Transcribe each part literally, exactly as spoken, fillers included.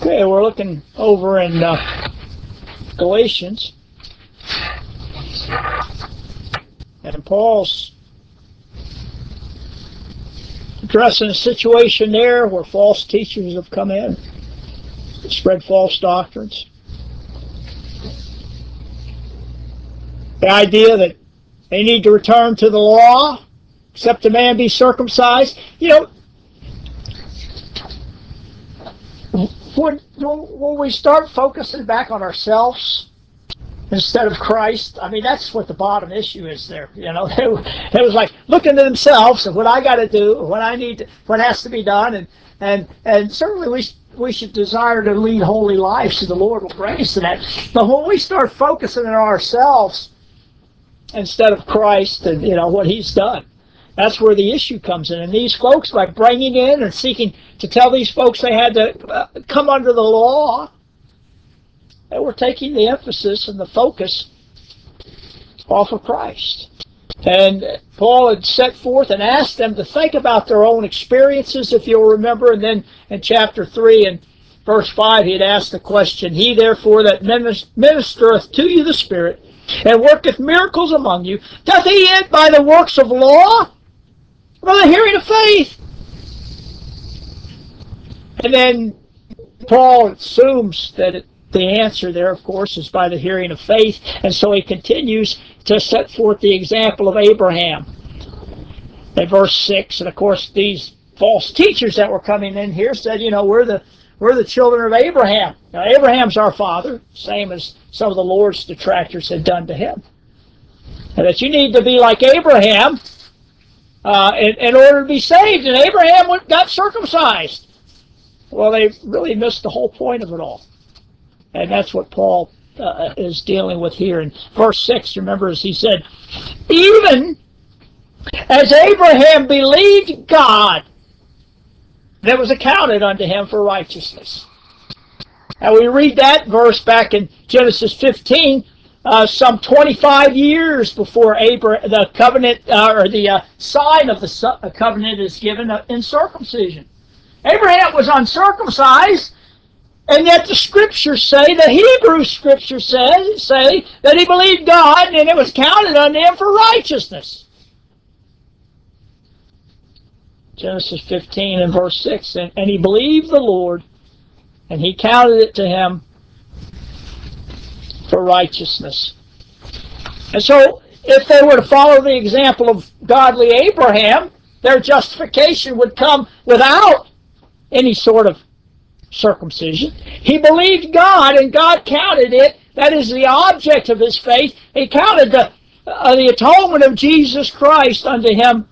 Okay, we're looking over in uh, Galatians, and Paul's addressing a situation there where false teachers have come in, spread false doctrines. The idea that they need to return to the law, except a man be circumcised. You know, when, when we start focusing back on ourselves instead of Christ, I mean, that's what the bottom issue is there. You know, it was like looking at themselves and what I got to do, what I need, to, what has to be done, and and and certainly we we should desire to lead holy lives, so the Lord will bring us to that. But when we start focusing on ourselves instead of Christ and, you know, what He's done, that's where the issue comes in. And these folks, by bringing in and seeking to tell these folks they had to uh, come under the law, they were taking the emphasis and the focus off of Christ. And Paul had set forth and asked them to think about their own experiences, if you'll remember. And then in chapter three and verse five, he had asked the question, "He therefore that ministereth to you the Spirit, and worketh miracles among you, doth he it by the works of law, or by the hearing of faith?" And then Paul assumes that it, the answer there, of course, is by the hearing of faith. And so he continues to set forth the example of Abraham in verse six. And of course, these false teachers that were coming in here said, you know, we're the we're the children of Abraham. Now, Abraham's our father, same as some of the Lord's detractors had done to him. And that you need to be like Abraham uh, in, in order to be saved. And Abraham got circumcised. Well, they really missed the whole point of it all. And that's what Paul uh, is dealing with here. In verse six, remember, as he said, even as Abraham believed God, that was accounted unto him for righteousness. And we read that verse back in Genesis fifteen, uh, some twenty-five years before Abraham, the covenant, uh, or the uh, sign of the covenant is given in circumcision. Abraham was uncircumcised, and yet the scriptures say, the Hebrew scriptures say, say that he believed God, and it was counted unto him for righteousness. Genesis fifteen and verse six, and, and he believed the Lord, and he counted it to him for righteousness. And so, if they were to follow the example of godly Abraham, their justification would come without any sort of circumcision. He believed God, and God counted it. That is the object of his faith. He counted the, uh, the atonement of Jesus Christ unto him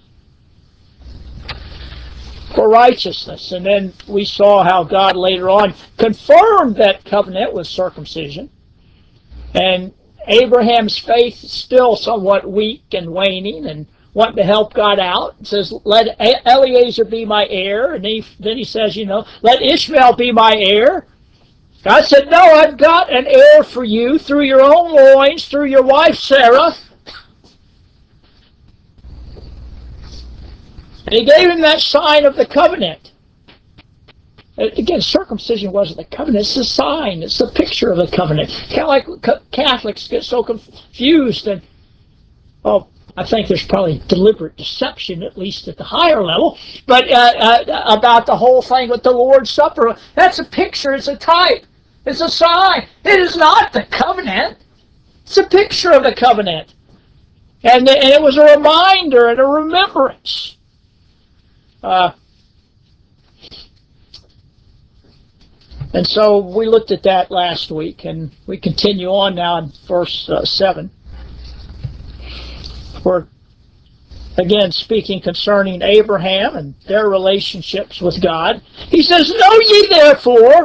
for righteousness. And then we saw how God later on confirmed that covenant with circumcision. And Abraham's faith is still somewhat weak and waning and wanting to help God out. It says, let Eliezer be my heir. And he, then he says, you know, let Ishmael be my heir. God said, no, I've got an heir for you through your own loins, through your wife Sarah. And he gave him that sign of the covenant. Again, circumcision wasn't the covenant, it's the sign, it's the picture of the covenant. Kind of like Catholics get so confused, and, well, I think there's probably deliberate deception, at least at the higher level, but uh, uh, about the whole thing with the Lord's Supper. That's a picture, it's a type, it's a sign. It is not the covenant, it's a picture of the covenant. And, and it was a reminder and a remembrance. Uh, and so we looked at that last week, and we continue on now in verse uh, seven. We're again speaking concerning Abraham and their relationships with God. He says, know ye therefore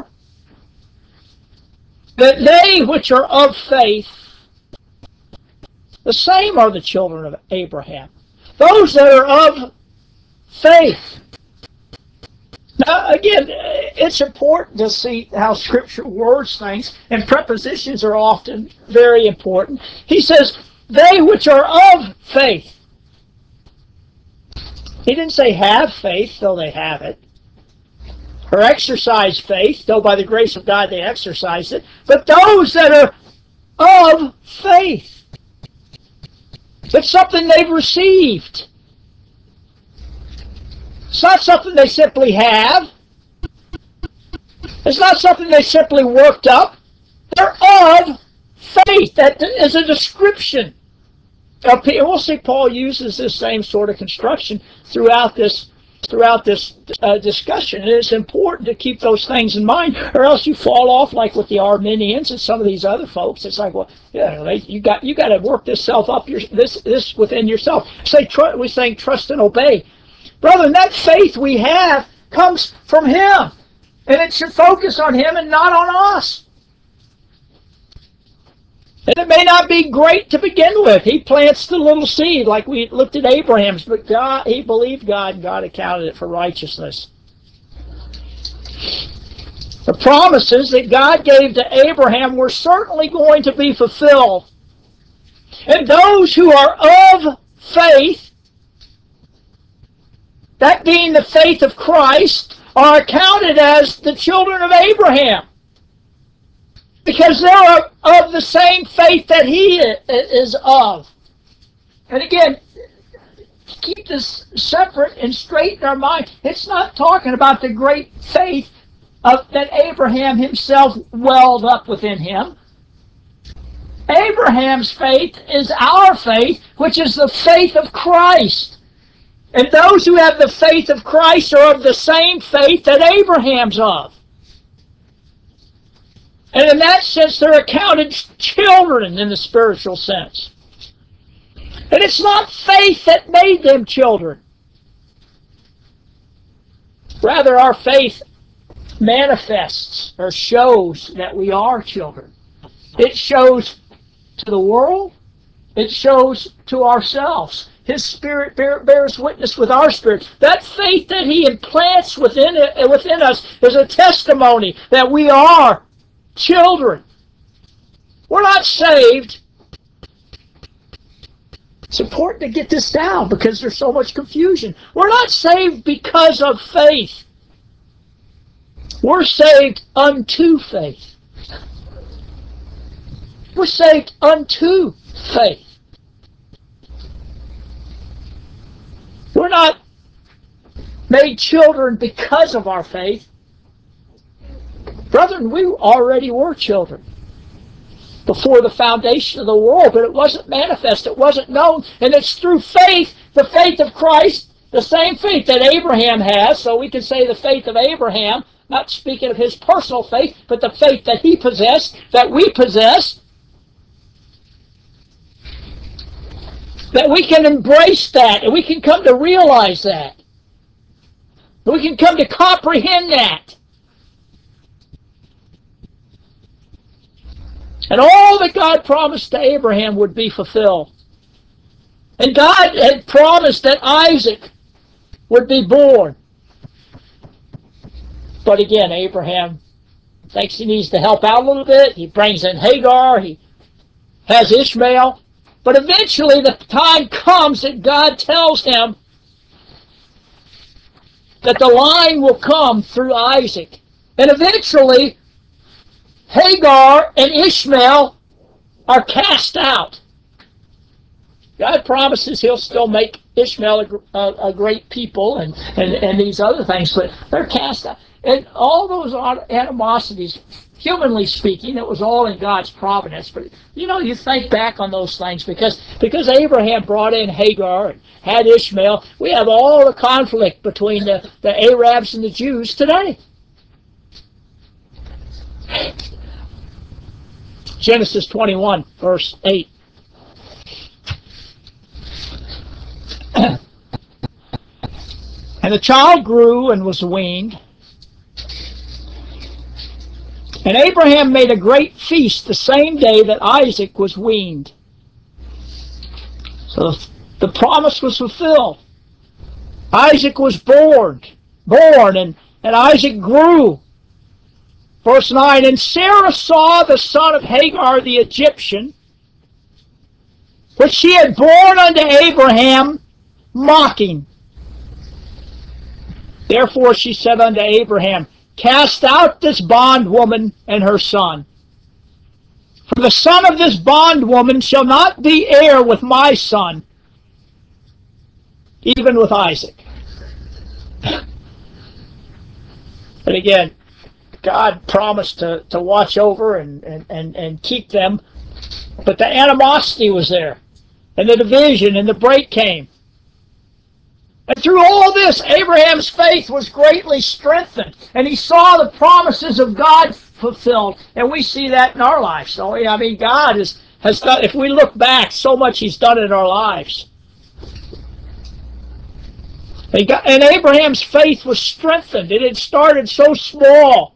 that they which are of faith, the same are the children of Abraham. Those that are of faith. Now, again, it's important to see how Scripture words things, and prepositions are often very important. He says, they which are of faith. He didn't say have faith, though they have it. or exercise faith, though by the grace of God they exercise it, but those that are of faith. It's something they've received. It's not something they simply have. It's not something they simply worked up. They're of faith. That is a description. And we'll see Paul uses this same sort of construction throughout this throughout this uh, discussion. And it's important to keep those things in mind, or else you fall off like with the Arminians and some of these other folks. It's like, well, yeah, you got you got to work this self up, your, this this within yourself. Say tr- we're saying trust and obey, brother. That faith we have comes from Him, and it should focus on Him and not on us. And it may not be great to begin with. He plants the little seed, like we looked at Abraham's, but God, he believed God, and God accounted it for righteousness. The promises that God gave to Abraham were certainly going to be fulfilled. And those who are of faith, that being the faith of Christ, are accounted as the children of Abraham. Because they're of the same faith that he is of. And again, keep this separate and straight in our mind. It's not talking about the great faith of, that Abraham himself welled up within him. Abraham's faith is our faith, which is the faith of Christ. And those who have the faith of Christ are of the same faith that Abraham's of. And in that sense, they're accounted children in the spiritual sense. And it's not faith that made them children. Rather, our faith manifests or shows that we are children. It shows to the world. It shows to ourselves. His Spirit bear, bears witness with our spirit. That faith that He implants within, it, within us is a testimony that we are children. We're not saved. It's important to get this down because there's so much confusion. We're not saved because of faith. We're saved unto faith. We're saved unto faith. We're not made children because of our faith. Brethren, we already were children before the foundation of the world, but it wasn't manifest, it wasn't known, and it's through faith, the faith of Christ, the same faith that Abraham has, so we can say the faith of Abraham, not speaking of his personal faith, but the faith that he possessed, that we possess, that we can embrace that, and we can come to realize that. We can come to comprehend that. And all that God promised to Abraham would be fulfilled. And God had promised that Isaac would be born. But again, Abraham thinks he needs to help out a little bit. He brings in Hagar. He has Ishmael. But eventually the time comes that God tells him that the line will come through Isaac. And eventually Hagar and Ishmael are cast out. God promises He'll still make Ishmael a, a, a great people and, and, and these other things, but they're cast out. And all those animosities, humanly speaking, it was all in God's providence. But, you know, you think back on those things because, because Abraham brought in Hagar and had Ishmael, we have all the conflict between the, the Arabs and the Jews today. Genesis twenty-one, verse eight. And the child grew and was weaned. And Abraham made a great feast the same day that Isaac was weaned. So the promise was fulfilled. Isaac was born, born, and, and Isaac grew. Verse nine, and Sarah saw the son of Hagar the Egyptian, which she had borne unto Abraham, mocking. Therefore she said unto Abraham, cast out this bondwoman and her son. For the son of this bondwoman shall not be heir with my son, even with Isaac. And again, God promised to, to watch over and, and, and, and keep them, but the animosity was there, and the division, and the break came. And through all this, Abraham's faith was greatly strengthened, and he saw the promises of God fulfilled, and we see that in our lives. So, I mean, God has, has done, if we look back, so much he's done in our lives. And, God, and Abraham's faith was strengthened. It had started so small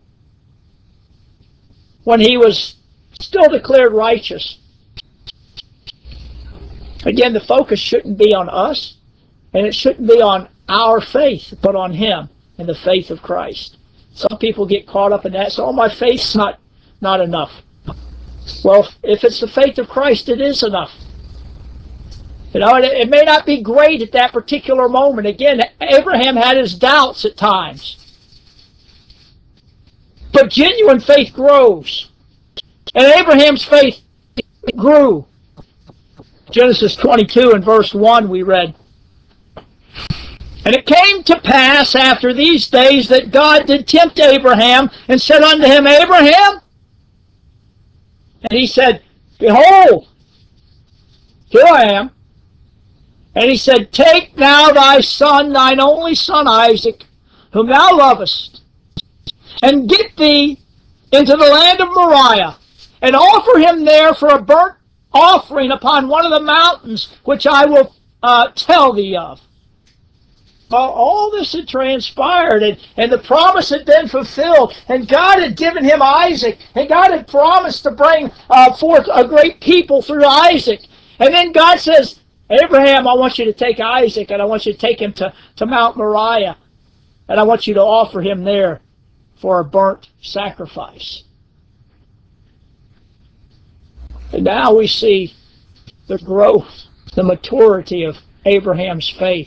when he was still declared righteous. Again, the focus shouldn't be on us. And it shouldn't be on our faith, but on him and the faith of Christ. Some people get caught up in that. So, oh, my faith's not, not enough. Well, if it's the faith of Christ, it is enough. You know, it, it may not be great at that particular moment. Again, Abraham had his doubts at times. But genuine faith grows. And Abraham's faith grew. Genesis twenty-two and verse one we read, and it came to pass after these days that God did tempt Abraham and said unto him, Abraham? And he said, Behold, here I am. And he said, Take now thy son, thine only son Isaac, whom thou lovest, and get thee into the land of Moriah, and offer him there for a burnt offering upon one of the mountains which I will uh, tell thee of. Well, all this had transpired, and, and the promise had been fulfilled, and God had given him Isaac, and God had promised to bring uh, forth a great people through Isaac. And then God says, Abraham, I want you to take Isaac, and I want you to take him to, to Mount Moriah, and I want you to offer him there for a burnt sacrifice. And now we see the growth, the maturity of Abraham's faith.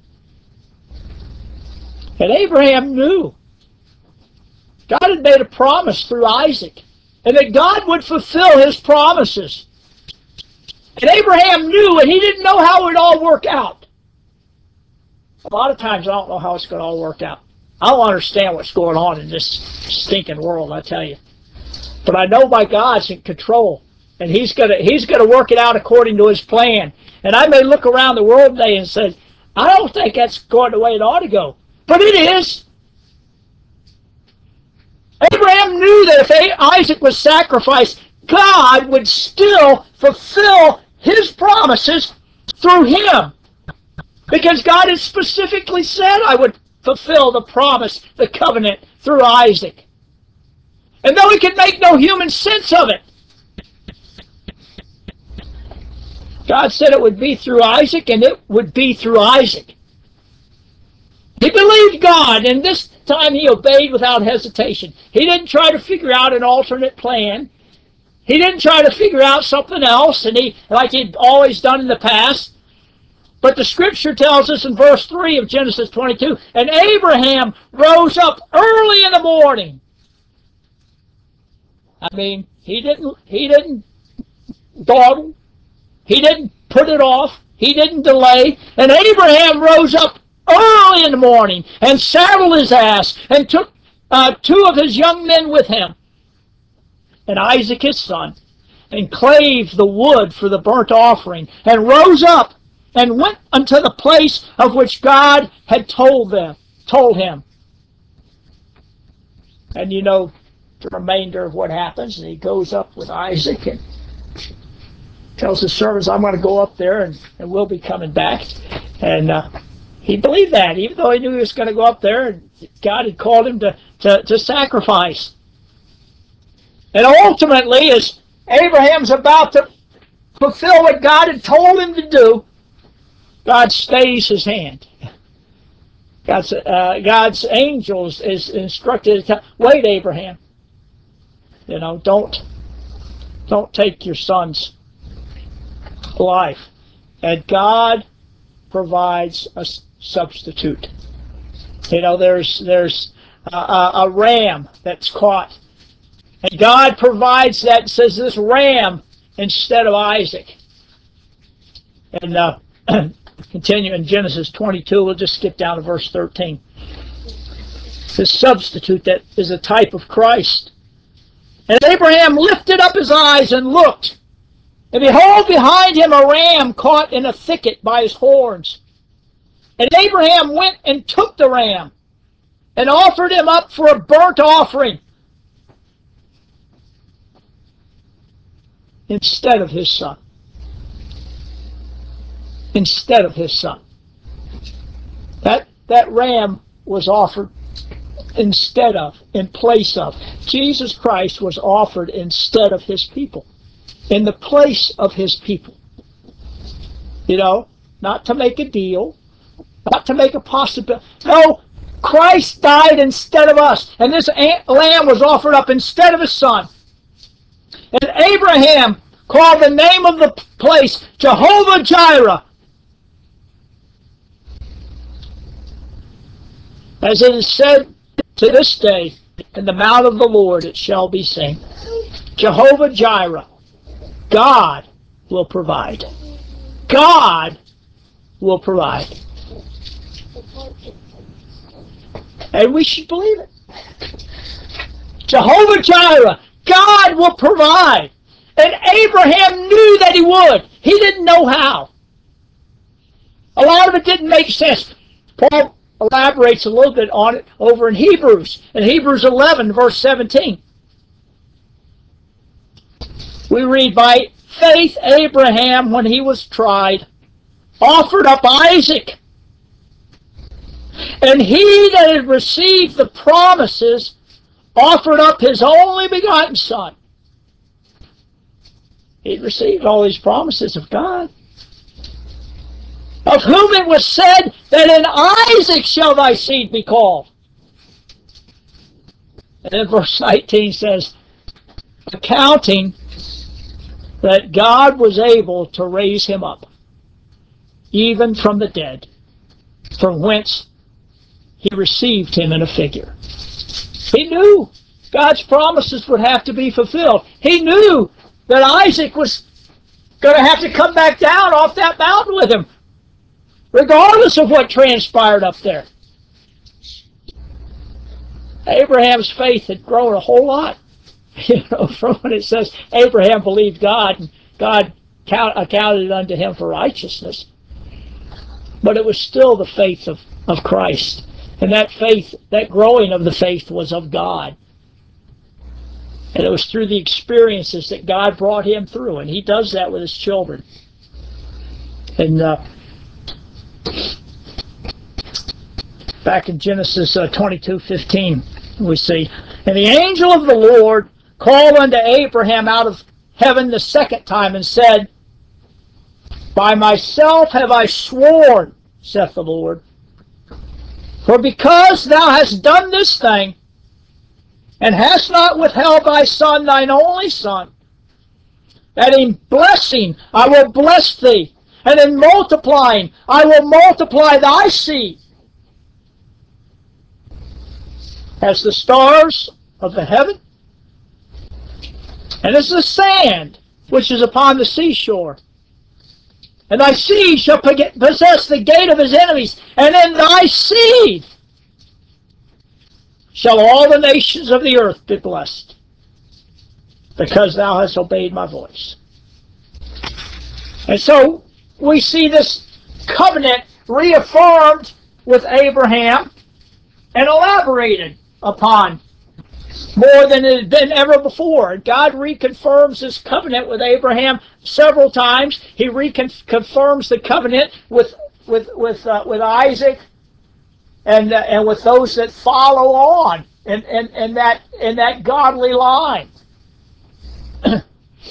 And Abraham knew God had made a promise through Isaac, and that God would fulfill his promises. And Abraham knew, and he didn't know how it would all work out. A lot of times I don't know how it's going to all work out. I don't understand what's going on in this stinking world, I tell you. But I know my God's in control, and he's going to he's going to work it out according to his plan. And I may look around the world today and say, I don't think that's going the way it ought to go. But it is. Abraham knew that if Isaac was sacrificed, God would still fulfill his promises through him. Because God had specifically said, I would fulfill the promise, the covenant, through Isaac. And though he could make no human sense of it, God said it would be through Isaac, and it would be through Isaac. He believed God, and this time he obeyed without hesitation. He didn't try to figure out an alternate plan. He didn't try to figure out something else, and he like he'd always done in the past. But the Scripture tells us in verse three of Genesis twenty-two, and Abraham rose up early in the morning. I mean, he didn't he didn't dawdle. He didn't put it off. He didn't delay. And Abraham rose up early in the morning and saddled his ass and took uh, two of his young men with him and Isaac his son, and clave the wood for the burnt offering, and rose up and went unto the place of which God had told them, told him. And you know the remainder of what happens, and he goes up with Isaac and tells his servants, I'm going to go up there, and, and we'll be coming back. And uh, he believed that, even though he knew he was going to go up there, and God had called him to, to, to sacrifice. And ultimately, as Abraham's about to fulfill what God had told him to do, God stays his hand. God's, uh, God's angels is instructed to tell, wait, Abraham. You know, don't, don't take your son's life. And God provides a substitute. You know, there's there's a, a, a ram that's caught. And God provides that, says this ram instead of Isaac. And uh, continue in Genesis twenty-two, we'll just skip down to verse thirteen. This substitute that is a type of Christ. And Abraham lifted up his eyes and looked, and behold, behind him a ram caught in a thicket by his horns. And Abraham went and took the ram and offered him up for a burnt offering instead of his son. Instead of his son. That, that ram was offered instead of, in place of. Jesus Christ was offered instead of his people, in the place of his people. You know, not to make a deal, not to make a possibility. No, Christ died instead of us, and this lamb was offered up instead of his son. And Abraham called the name of the place Jehovah Jireh. As it is said to this day, in the mouth of the Lord it shall be seen. Jehovah Jireh, God will provide. God will provide. And we should believe it. Jehovah Jireh, God will provide. And Abraham knew that he would. He didn't know how. A lot of it didn't make sense. Paul elaborates a little bit on it over in Hebrews. In Hebrews eleven, verse seventeen. We read, by faith Abraham, when he was tried, offered up Isaac. And he that had received the promises offered up his only begotten son. He received all these promises of God, of whom it was said that in Isaac shall thy seed be called. And then verse nineteen says, accounting that God was able to raise him up, even from the dead, from whence he received him in a figure. He knew God's promises would have to be fulfilled. He knew that Isaac was going to have to come back down off that mountain with him, regardless of what transpired up there. Abraham's faith had grown a whole lot. You know, from when it says Abraham believed God, and God count, accounted it unto him for righteousness. But it was still the faith of, of Christ. And that faith, that growing of the faith was of God. And it was through the experiences that God brought him through. And he does that with his children. And uh, back in Genesis uh, twenty-two fifteen, we see, and the angel of the Lord called unto Abraham out of heaven the second time and said, by myself have I sworn, saith the Lord, for because thou hast done this thing, and hast not withheld thy son, thine only son, that in blessing I will bless thee, and in multiplying I will multiply thy seed, as the stars of the heaven, and as the sand which is upon the seashore. And thy seed shall possess the gate of his enemies, and in thy seed shall all the nations of the earth be blessed, because thou hast obeyed my voice. And so we see this covenant reaffirmed with Abraham and elaborated upon more than it had been ever before. God reconfirms his covenant with Abraham several times. He reconfirms the covenant with with with uh, with Isaac and uh, and with those that follow on in, in, in that in that godly line. But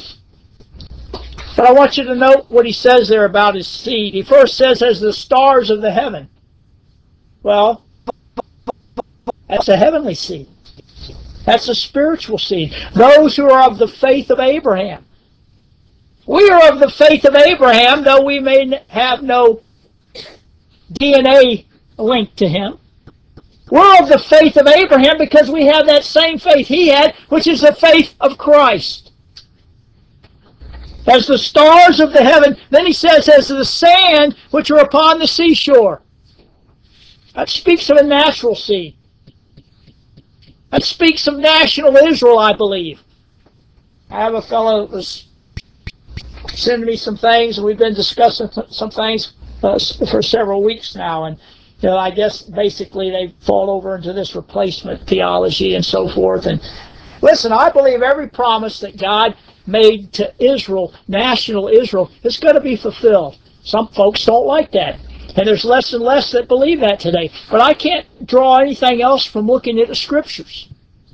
I want you to note what he says there about his seed. He first says, as the stars of the heaven. Well, that's a heavenly seed. That's a spiritual seed. Those who are of the faith of Abraham. We are of the faith of Abraham, though we may have no D N A link to him. We're of the faith of Abraham because we have that same faith he had, which is the faith of Christ. As the stars of the heaven, then he says, as the sand which are upon the seashore. That speaks of a natural seed. That speaks of national Israel, I believe. I have a fellow that was sending me some things, and we've been discussing some things uh, for several weeks now, and you know, I guess basically they fall over into this replacement theology and so forth. And listen, I believe every promise that God made to Israel, national Israel, is going to be fulfilled. Some folks don't like that. And there's less and less that believe that today. But I can't draw anything else from looking at the Scriptures.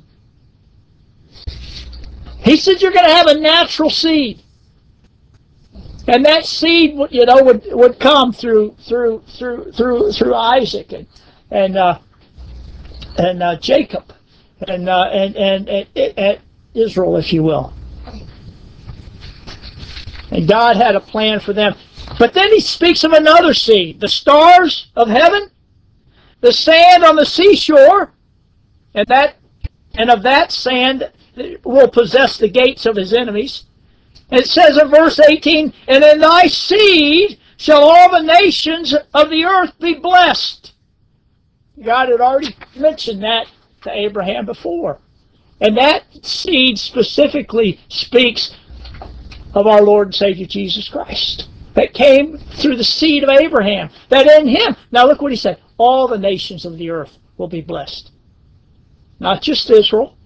He said you're going to have a natural seed. And that seed, you know, would would come through through through through through Isaac and and uh, and uh, Jacob and, uh, and and and and Israel, if you will. And God had a plan for them. But then he speaks of another seed, the stars of heaven, the sand on the seashore, and that and of that sand will possess the gates of his enemies. It says in verse eighteen, and in thy seed shall all the nations of the earth be blessed. God had already mentioned that to Abraham before. And that seed specifically speaks of our Lord and Savior Jesus Christ. That came through the seed of Abraham. That in him, now look what he said, all the nations of the earth will be blessed. Not just Israel.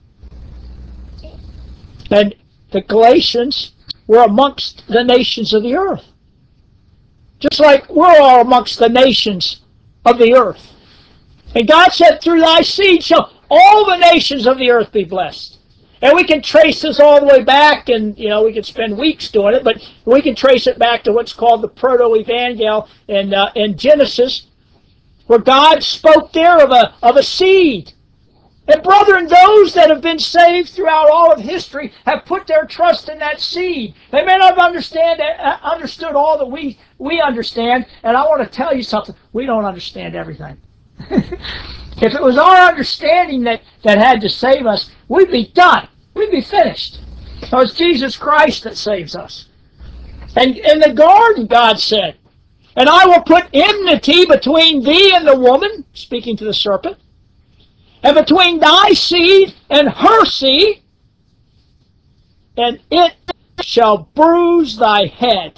And the Galatians were amongst the nations of the earth. Just like we're all amongst the nations of the earth. And God said, through thy seed shall all the nations of the earth be blessed. And we can trace this all the way back, and you know we could spend weeks doing it, but we can trace it back to what's called the proto-evangel in, uh, in Genesis, where God spoke there of a, of a seed. And brethren, those that have been saved throughout all of history have put their trust in that seed. They may not have understand, uh, understood all that we, we understand, and I want to tell you something, we don't understand everything. If it was our understanding that, that had to save us, we'd be done. We'd be finished. So it's Jesus Christ that saves us. And in the garden, God said, and I will put enmity between thee and the woman, speaking to the serpent, and between thy seed and her seed, and it shall bruise thy head,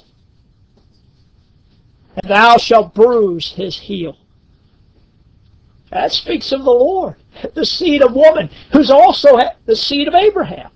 and thou shalt bruise his heel. That speaks of the Lord, the seed of woman, who's also the seed of Abraham.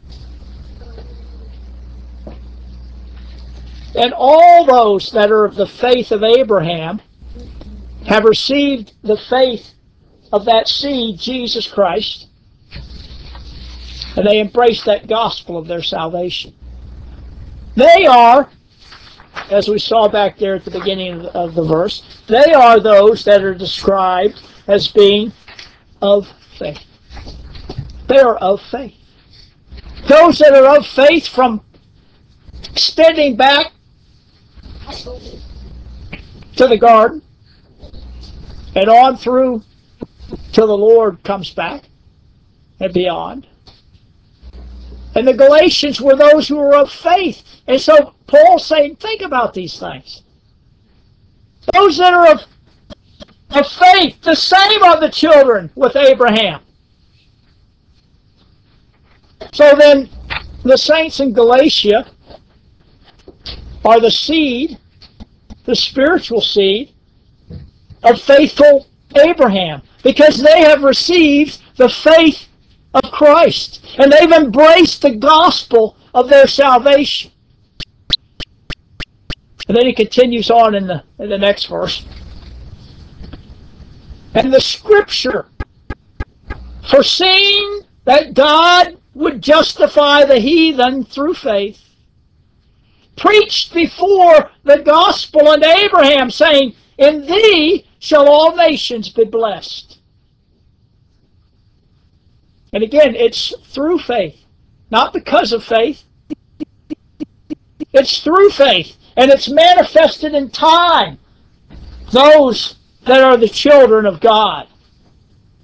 And all those that are of the faith of Abraham have received the faith of that seed, Jesus Christ, and they embrace that gospel of their salvation. They are, as we saw back there at the beginning of the verse, they are those that are described as being of faith. They are of faith. Those that are of faith, from extending back to the garden and on through till the Lord comes back and beyond. And the Galatians were those who were of faith. And so Paul's saying, think about these things. Those that are of, of faith, the same are the children with Abraham. So then, the saints in Galatia are the seed, the spiritual seed, of faithful Abraham, because they have received the faith of Christ, and they've embraced the gospel of their salvation. And then he continues on in the, in the next verse. And the scripture, foreseeing that God would justify the heathen through faith, preached before the gospel unto Abraham, saying, in thee shall all nations be blessed. And again, it's through faith, not because of faith. It's through faith, and it's manifested in time. Those that are the children of God.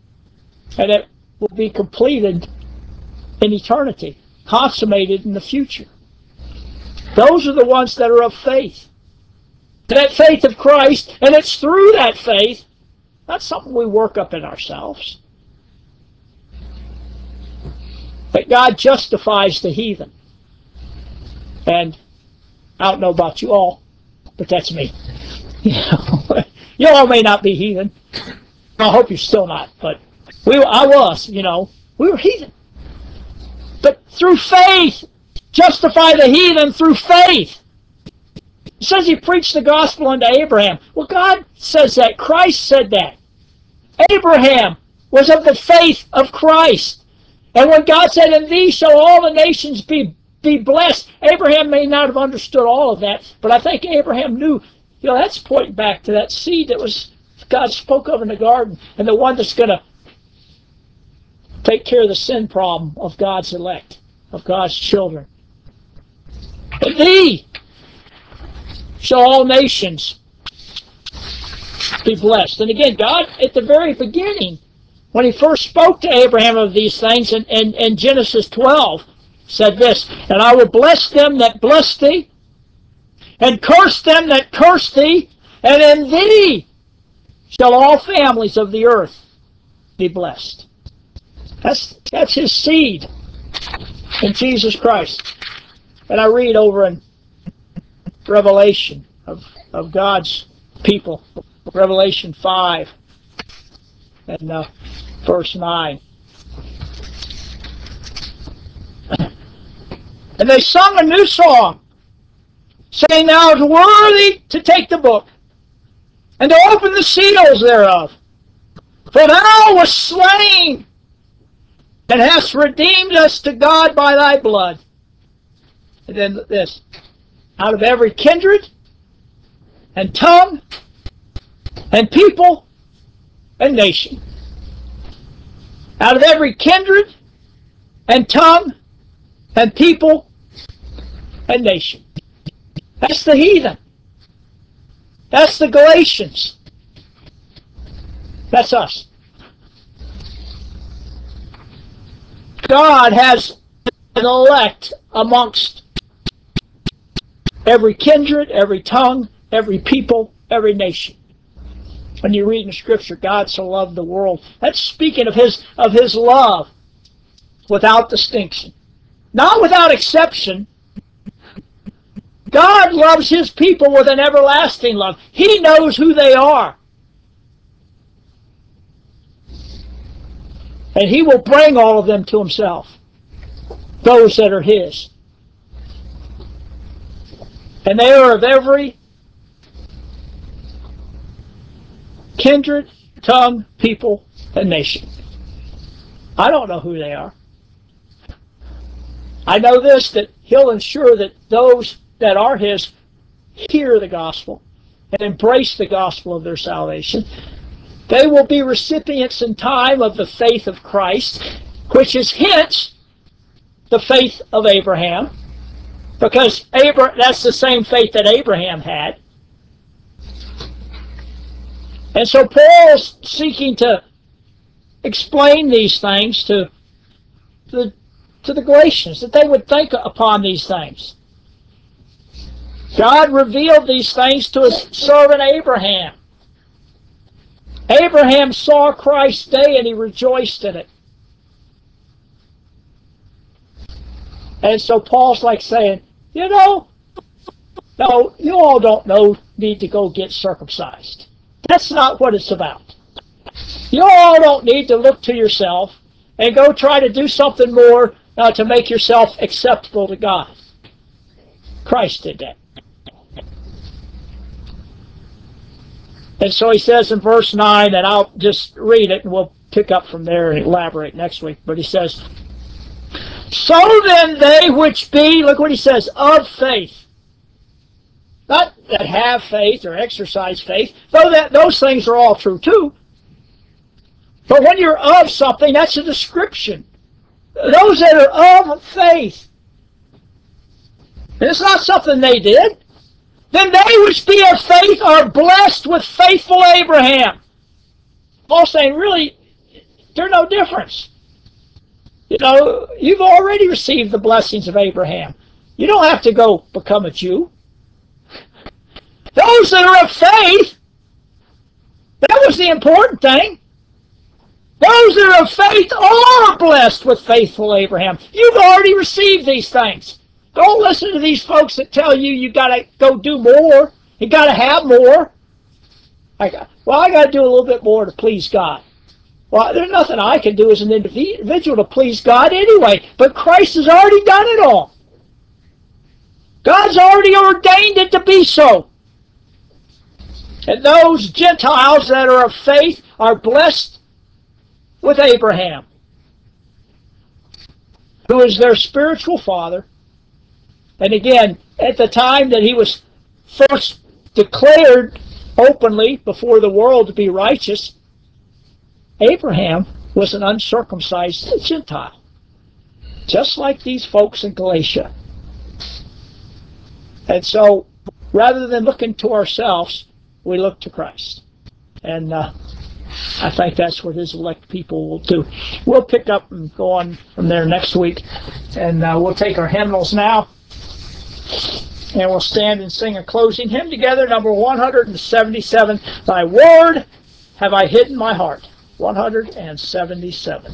And it will be completed in eternity, consummated in the future. Those are the ones that are of faith. That faith of Christ, and it's through that faith, not something we work up in ourselves, that God justifies the heathen. And I don't know about you all, but that's me. You know, you all may not be heathen. I hope you're still not, but we, I was, you know, we were heathen. But through faith, justify the heathen through faith. It says he preached the gospel unto Abraham. Well, God says that. Christ said that. Abraham was of the faith of Christ. And when God said, in thee shall all the nations be, be blessed, Abraham may not have understood all of that, but I think Abraham knew, you know, that's pointing back to that seed that was God spoke of in the garden, and the one that's going to take care of the sin problem of God's elect, of God's children. In thee shall all nations be blessed. And again, God, at the very beginning, when he first spoke to Abraham of these things in, in, in Genesis twelve, said this, and I will bless them that bless thee, and curse them that curse thee, and in thee shall all families of the earth be blessed. That's, that's his seed in Jesus Christ. And I read over in Revelation of, of God's people, Revelation five and uh, verse nine. And they sung a new song, saying, thou art worthy to take the book, and to open the seals thereof. For thou wast slain, and hast redeemed us to God by thy blood. And then this, out of every kindred, and tongue, and people, and nation. Out of every kindred, and tongue, and people, and nation. That's the heathen. That's the Galatians. That's us. God has an elect amongst every kindred, every tongue, every people, every nation. When you read in Scripture, God so loved the world, that's speaking of his, of his love without distinction. Not without exception. God loves his people with an everlasting love. He knows who they are. And he will bring all of them to himself. Those that are his. And they are of every kindred, tongue, people, and nation. I don't know who they are. I know this, that he'll ensure that those that are his hear the gospel and embrace the gospel of their salvation. They will be recipients in time of the faith of Christ, which is hence the faith of Abraham, because Abra- that's the same faith that Abraham had. And so Paul's seeking to explain these things to the, to the Galatians, that they would think upon these things. God revealed these things to his servant Abraham. Abraham saw Christ's day and he rejoiced in it. And so Paul's like saying, you know, no, you all don't know need to go get circumcised. That's not what it's about. You all don't need to look to yourself and go try to do something more uh, to make yourself acceptable to God. Christ did that. And so he says in verse nine, and I'll just read it and we'll pick up from there and elaborate next week. But he says, so then they which be, look what he says, of faith. Not that have faith or exercise faith, though that those things are all true too. But when you're of something, that's a description. Those that are of faith. It's not something they did. Then they which be of faith are blessed with faithful Abraham. Paul's saying, really, There's no difference. You know, you've already received the blessings of Abraham. You don't have to go become a Jew. Those that are of faith, that was the important thing. Those that are of faith are blessed with faithful Abraham. You've already received these things. Don't listen to these folks that tell you you got to go do more. You got to have more. I got, well, I got to do a little bit more to please God. Well, there's nothing I can do as an individual to please God anyway, but Christ has already done it all. God's already ordained it to be so. And those Gentiles that are of faith are blessed with Abraham, who is their spiritual father. And again, at the time that he was first declared openly before the world to be righteous, Abraham was an uncircumcised Gentile, just like these folks in Galatia. And so, rather than looking to ourselves, we look to Christ. And uh, I think that's what his elect people will do. We'll pick up and go on from there next week. And uh, we'll take our hymnals now. And we'll stand and sing a closing hymn together, number one hundred seventy-seven. Thy word have I hid in my heart. one hundred seventy-seven.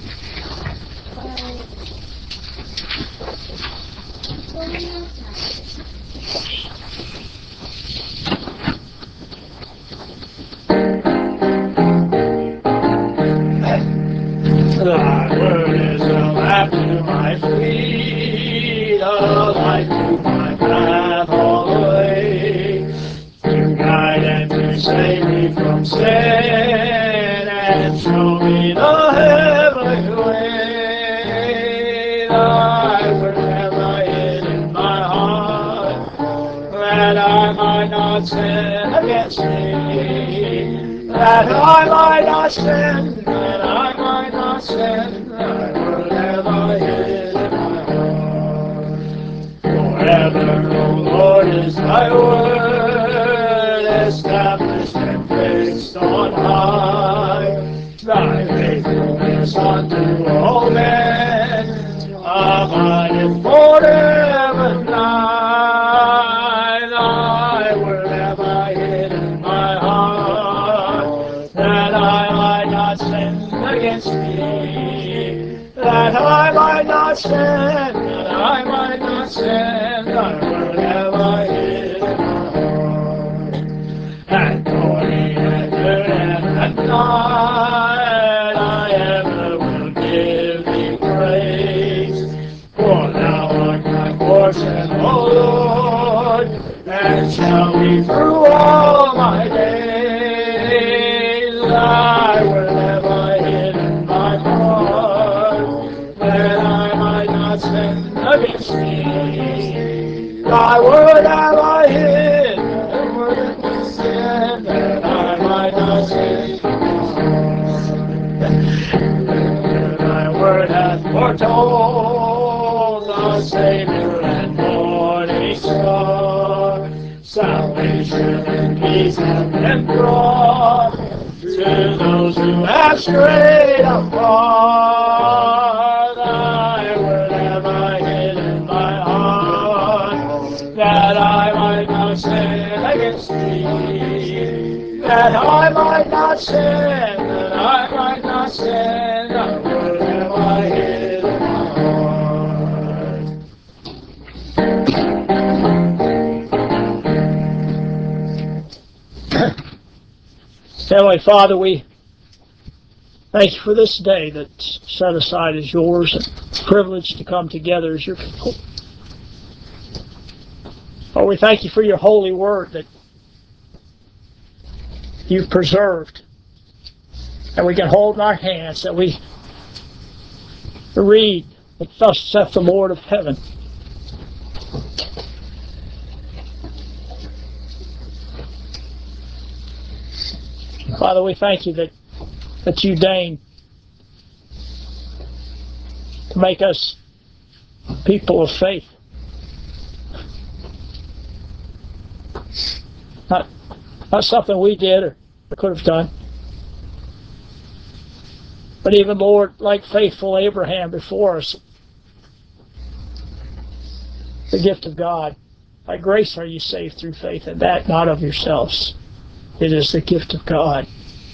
Thy word is a lamp to my feet, a light to my path all the way, to guide and to save me from sin, and show me the heavenly way. Thy word have I hid in my heart, that I might not sin against thee, that I might not sin, that I might not sin. Thy word have I hid in my heart. Forever, O Lord, is thy word, established and fixed on high. Thy faithfulness unto all men abideth forever nigh. Thy word have I hid in my heart, that I might not sin against thee, that I might not sin, that I might not sin. Thy word have I hid in my heart. At morning, at noon, and at night, I ever will give thee praise. For thou art my portion, O Lord, and shall be through all my days. Thy word have I hid in my heart, that I might not sin against thee. Thy word have I hid, thy word have I sin, that I might not sin. Thy word hath foretold the Savior and morning star. Salvation and peace have been brought to those who have strayed apart. Thy word have I hid in my heart, that I might not sin against thee, that I might not sin, that I might not sin. Thy word have I hid in my heart. Heavenly Father, we thank you for this day that's set aside as yours, and privilege to come together as your people. Oh, we thank you for your holy word that you've preserved, and we can hold in our hands, that we read that thus saith the Lord of heaven. Father, we thank you that, that you deign to make us people of faith. Not, not something we did or could have done, But even, Lord, like faithful Abraham before us, the gift of God. By grace are you saved through faith, and that not of yourselves. It is the gift of God.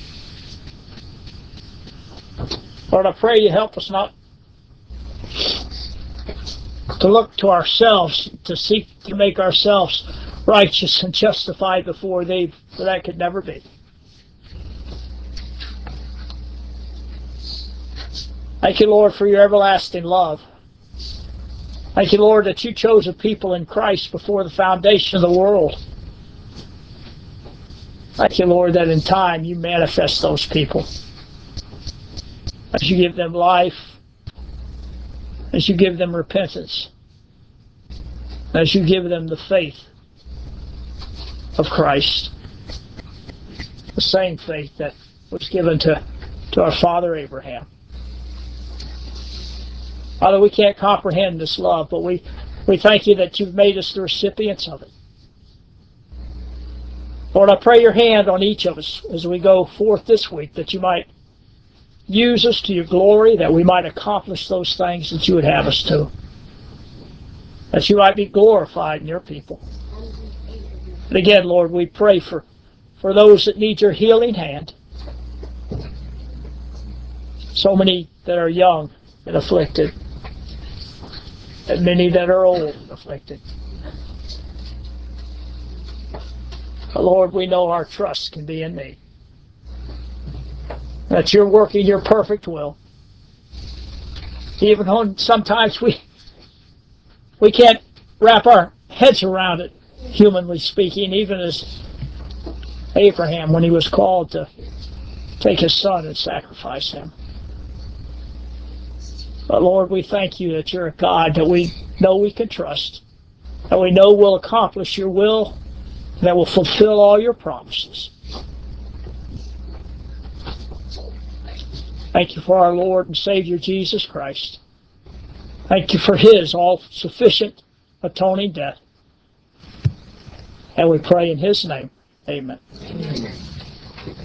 Lord, I pray you help us not to look to ourselves, to seek to make ourselves righteous and justified before thee, for that could never be. Thank you, Lord, for your everlasting love. Thank you, Lord, that you chose a people in Christ before the foundation of the world. Thank you, Lord, that in time you manifest those people. As you give them life, as you give them repentance, as you give them the faith of Christ, the same faith that was given to, to our father Abraham. Father, we can't comprehend this love, but we, we thank you that you've made us the recipients of it. Lord, I pray your hand on each of us as we go forth this week, that you might use us to your glory, that we might accomplish those things that you would have us to, that you might be glorified in your people. And again, Lord, we pray for, for those that need your healing hand. So many that are young and afflicted, and many that are old and afflicted. But Lord, we know our trust can be in thee, that you're working your perfect will. Even when sometimes we we can't wrap our heads around it, humanly speaking, even as Abraham when he was called to take his son and sacrifice him. But Lord, we thank you that you're a God that we know we can trust, that we know will accomplish your will, that will fulfill all your promises. Thank you for our Lord and Savior Jesus Christ. Thank you for his all-sufficient atoning death. And we pray in his name. Amen.